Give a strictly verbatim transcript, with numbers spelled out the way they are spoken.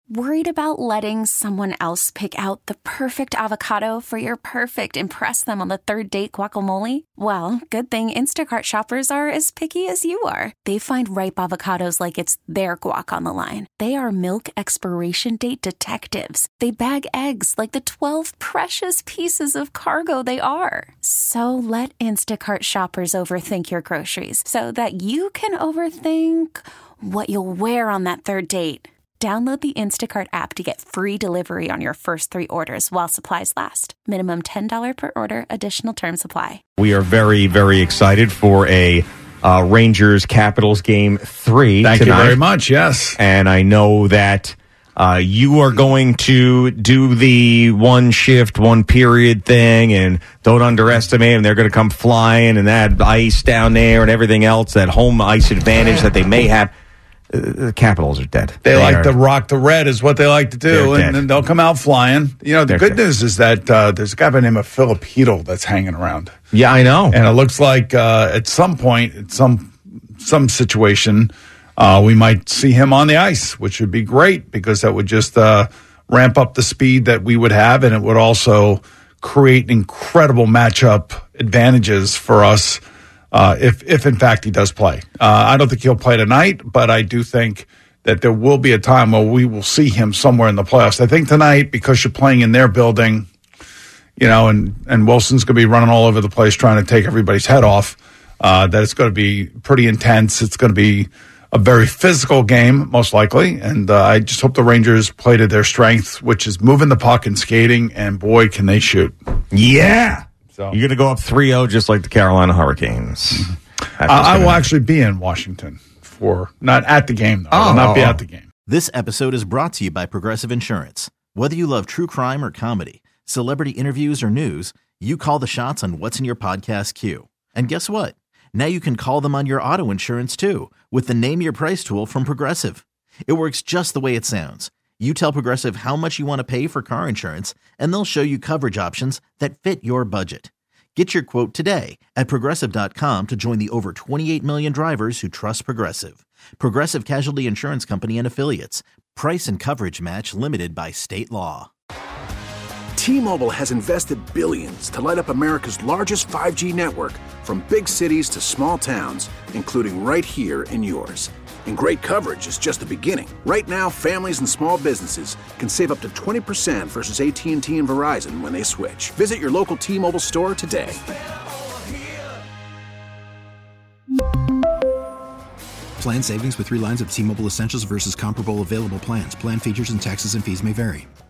Worried about letting someone else pick out the perfect avocado for your perfect impress them on the third date guacamole? Well, good thing Instacart shoppers are as picky as you are. They find ripe avocados like it's their guac on the line. They are milk expiration date detectives. They bag eggs like the twelve precious pieces of cargo they are. So let Instacart shoppers overthink your groceries so that you can overthink what you'll wear on that third date. Download the Instacart app to get free delivery on your first three orders while supplies last. Minimum ten dollars per order. Additional terms apply. We are very, very excited for a uh, Rangers-Capitals game three Thank tonight. you very much, yes. And I know that uh, you are going to do the one shift, one period thing, and don't underestimate them. They're going to come flying and that ice down there and everything else, that home ice advantage that they may have. Uh, the Capitals are dead. They, they like are, to rock the red is what they like to do, and then they'll come out flying. You know, the They're good dead. news is that uh, there's a guy by the name of Philip Hedl that's hanging around. Yeah, I know. And it looks like uh, at some point, at some some situation, uh, we might see him on the ice, which would be great because that would just uh, ramp up the speed that we would have, and it would also create incredible matchup advantages for us. Uh, if, if in fact he does play. Uh, I don't think he'll play tonight, but I do think that there will be a time where we will see him somewhere in the playoffs. I think tonight, because you're playing in their building, you know, and, and Wilson's going to be running all over the place trying to take everybody's head off, uh, that it's going to be pretty intense. It's going to be a very physical game, most likely. And uh, I just hope the Rangers play to their strengths, which is moving the puck and skating, and boy, can they shoot. Yeah. So. You're going to go up three oh just like the Carolina Hurricanes. Uh, I will actually be in Washington for, not at the game, though. I will not be at the game. This episode is brought to you by Progressive Insurance. Whether you love true crime or comedy, celebrity interviews or news, you call the shots on what's in your podcast queue. And guess what? Now you can call them on your auto insurance too with the Name Your Price tool from Progressive. It works just the way it sounds. You tell Progressive how much you want to pay for car insurance, and they'll show you coverage options that fit your budget. Get your quote today at Progressive dot com to join the over twenty-eight million drivers who trust Progressive. Progressive Casualty Insurance Company and Affiliates. Price and coverage match limited by state law. T-Mobile has invested billions to light up America's largest five G network, from big cities to small towns, including right here in yours. And great coverage is just the beginning. Right now, families and small businesses can save up to twenty percent versus A T and T and Verizon when they switch. Visit your local T-Mobile store today. Plan savings with three lines of T-Mobile Essentials versus comparable available plans. Plan features and taxes and fees may vary.